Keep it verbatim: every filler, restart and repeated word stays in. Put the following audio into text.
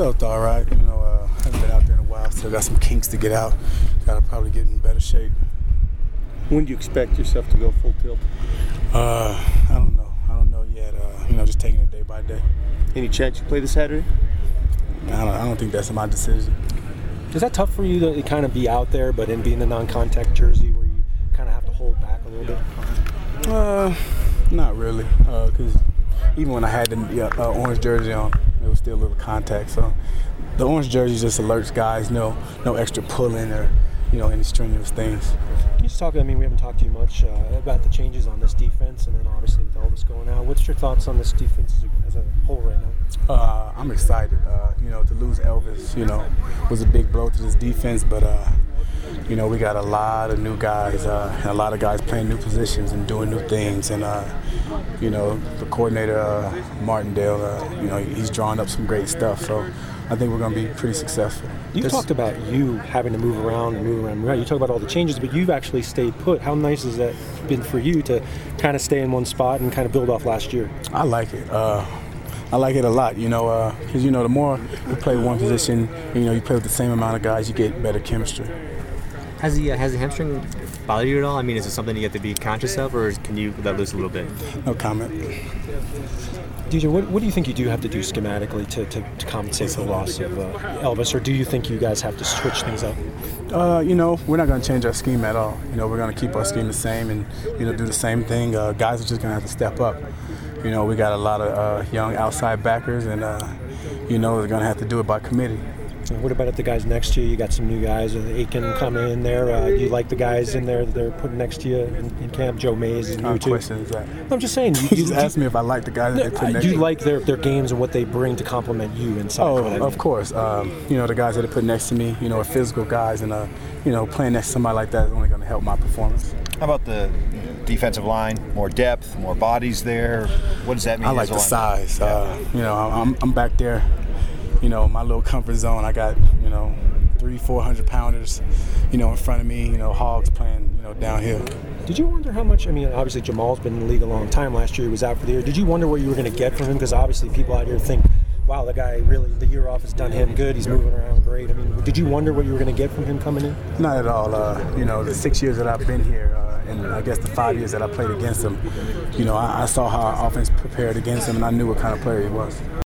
felt all right. You know, uh, haven't been out there in a while. Still got some kinks to get out. Got to probably get in better shape. When do you expect yourself to go full tilt? Uh, I don't know. I don't know yet. Uh, you know, just taking it day by day. Any chance you play this Saturday? I don't. I don't think that's my decision. Is that tough for you to kind of be out there, but in being the non-contact jersey, where you kind of have to hold back a little bit? Uh, not really. Because uh, even when I had the uh, orange jersey on, there was still a little contact. So the orange jersey just alerts guys, no, no extra pulling or, you know, any strenuous things. Can you just talk? I mean, we haven't talked to you much uh, about the changes on this defense, and then obviously with Elvis going out. What's your thoughts on this defense as a, as a whole right now? Uh, I'm excited. Uh, you know, to lose Elvis, you know, was a big blow to this defense, but uh, you know, we got a lot of new guys, uh, and a lot of guys playing new positions and doing new things, and uh, you know, the coordinator uh, Martindale, uh, you know, he's drawn up some great stuff. So I think we're going to be pretty successful. You this, talked about you having to move around and move around. And move around. You talk about all the changes, but you've actually stayed put. How nice has that been for you to kind of stay in one spot and kind of build off last year? I like it. Uh, I like it a lot, you know, because, uh, you know, the more you play one position, you know, you play with the same amount of guys, you get better chemistry. Has the, uh, has the hamstring bothered you at all? I mean, is it something you have to be conscious of, or can you let loose a little bit? No comment. D J, what, what do you think you do have to do schematically to, to, to compensate for the loss of uh, Elvis, or do you think you guys have to switch things up? Uh, you know, we're not going to change our scheme at all. You know, we're going to keep our scheme the same and, you know, do the same thing. Uh, guys are just going to have to step up. You know, we got a lot of uh, young outside backers, and, uh, you know, they're going to have to do it by committee. And what about the guys next to you? You got some new guys, uh, Aiken coming in there. Uh, do you like the guys in there that they're putting next to you in, in camp? Joe Mays is new too. Question is that? I'm just saying. You, you just asked me if I like the guys that they put next to you me. like their, their games and what they bring to complement you inside. Oh, I mean. Of course. Um, you know, the guys that they put next to me, you know, are physical guys, and, uh, you know, playing next to somebody like that is only going to help my performance. How about the defensive line? More depth, more bodies there. What does that mean? I like the size. Uh, you know, I'm, I'm back there. You know, my little comfort zone. I got, you know, three, four hundred pounders, you know, in front of me. You know, hogs playing, you know, downhill. Did you wonder how much? I mean, obviously Jamal's been in the league a long time. Last year he was out for the year. Did you wonder what you were going to get from him? Because obviously people out here think, wow, the guy really, the year off has done him good. He's moving around great. I mean, did you wonder what you were going to get from him coming in? Not at all. Uh, you know, the six years that I've been here, uh, and I guess the five years that I played against him, you know, I, I saw how our offense prepared against him, and I knew what kind of player he was.